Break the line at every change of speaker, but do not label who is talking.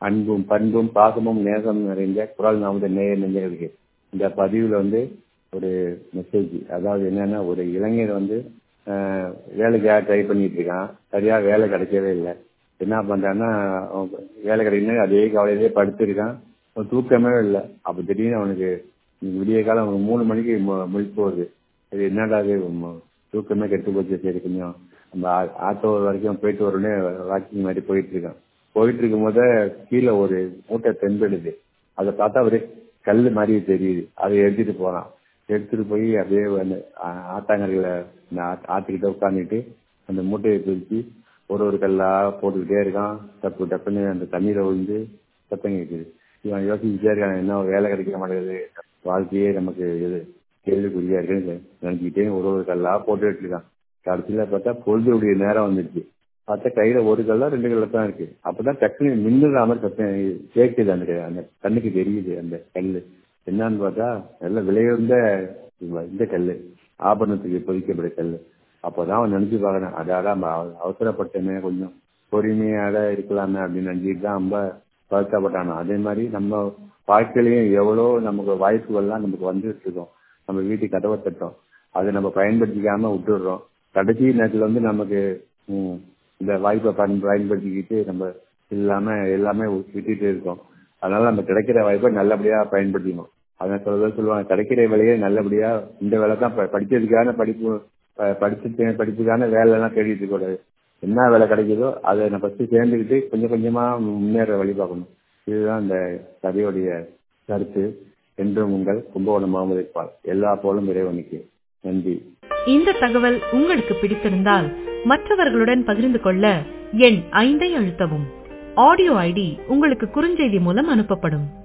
அன்பும் பண்பும் பாசமும் நேசம் நிறைந்த குரல் நாமத நேய நெஞ்சங்களுக்கு இந்த பதிவில் வந்து ஒரு மெசேஜ். அதாவது என்னன்னா, ஒரு இளைஞர் வந்து வேலைக்காக ட்ரை பண்ணிட்டு இருக்கான். சரியா வேலை கிடைக்கவே இல்லை. என்ன பண்றான்னா, வேலை கிடைக்கணும் அதே கவலையிலே படுத்திருக்கான். தூக்கமே இல்லை. அப்போ திடீர்னு அவனுக்கு விடிய காலம் அவனுக்கு 3 மணிக்கு முழிப்பு போகுது. இது என்னடா இது, தூக்கமே கெட்டு போச்சு. சரி கொஞ்சம் நம்ம ஆட்டோ வரைக்கும் போயிட்டு வரனே வாக்கிங் மாதிரி போயிட்டு இருக்கான். போயிட்டு இருக்கும் போதே கீழே ஒரு மூட்டை தென்படுது. அதை பார்த்தா ஒரு கல் மாதிரி தெரியுது. அதை எடுத்துட்டு போறான். எடுத்துட்டு போய் அப்படியே அந்த ஆத்தாங்கரையில ஆத்துக்கிட்ட உட்காந்துட்டு அந்த மூட்டையை பிரிச்சு ஒரு கல்லா போட்டுக்கிட்டே இருக்கான். டப்பு டப்புன்னு அந்த தண்ணீரை விழுந்து சத்தம் கேட்குது. இவன் யோசிச்சுட்டே இருக்கான், என்ன வேலை கிடைக்க மாட்டேங்குது, வாழ்க்கையே நமக்கு எது கேள்விக்குறியா இருக்குன்னு நினைச்சுக்கிட்டே ஒரு கல்லா போட்டுட்டு இருக்கான். கடைசியில பார்த்தா பொழுதுடைய நேரம் வந்துடுச்சு. பார்த்தா கையில ஒரு கல்லா 2 கல்லா தான் இருக்கு. அப்பதான் டக்குனு மின்னுற மாதிரி சத்தம் கேட்குது. அந்த கண்ணுக்கு தெரியுது அந்த கல்லு என்னன்னு பார்த்தா நல்ல விலையுந்த இந்த கல்லு, ஆபரணத்துக்கு பொதிக்கப்பட்ட கல்லு. அப்போதான் அவன் நினைச்சு பார்க்கறேன், அதான் அவசரப்பட்டமே, கொஞ்சம் பொறுமையாட இருக்கலாமே அப்படின்னு நினைச்சிட்டு தான் ரொம்ப வருத்தப்பட்டானோ. அதே மாதிரி நம்ம வாழ்க்கையிலையும் எவ்வளோ நமக்கு வாய்ப்புகள்லாம் நமக்கு வந்துட்டு இருக்கோம். நம்ம வீட்டுக்கு கதவை தட்டோம், அதை நம்ம பயன்படுத்திக்காம விட்டுடுறோம். கடைசி நேரத்தில் வந்து நமக்கு இந்த வாய்ப்பை பயன்படுத்திக்கிட்டு நம்ம இல்லாம எல்லாமே விட்டுட்டு இருக்கோம். அதனால நம்ம கிடைக்கிற வாய்ப்பை நல்லபடியா பயன்படுத்திக்கணும். அதான் சொல்லுவாங்க, கிடைக்கிற வேலையை நல்லபடியா, இந்த வேலை தான் படிச்சதுக்கான படிப்புக்கான வேலை எல்லாம் தேடிட்டு இருக்க கூடாது. என்ன வேலை கிடைக்குதோ அதை நம்ம ஃபர்ஸ்ட் சேர்ந்துக்கிட்டு கொஞ்சம் கொஞ்சமா முன்னேற வழி பார்க்கணும். இதுதான் இந்த கதையுடைய கருத்து. என்றும் உங்கள் கும்பகோணம் முகமது இக்பால். எல்லா போலும் இறைவனுக்கு. நன்றி.
இந்த தகவல் உங்களுக்கு பிடித்திருந்தால் மற்றவர்களுடன் பகிர்ந்து கொள்ள எண் 5 அழுத்தவும். ஆடியோ ஐடி உங்களுக்கு குறுஞ்செய்தி மூலம் அனுப்பப்படும்.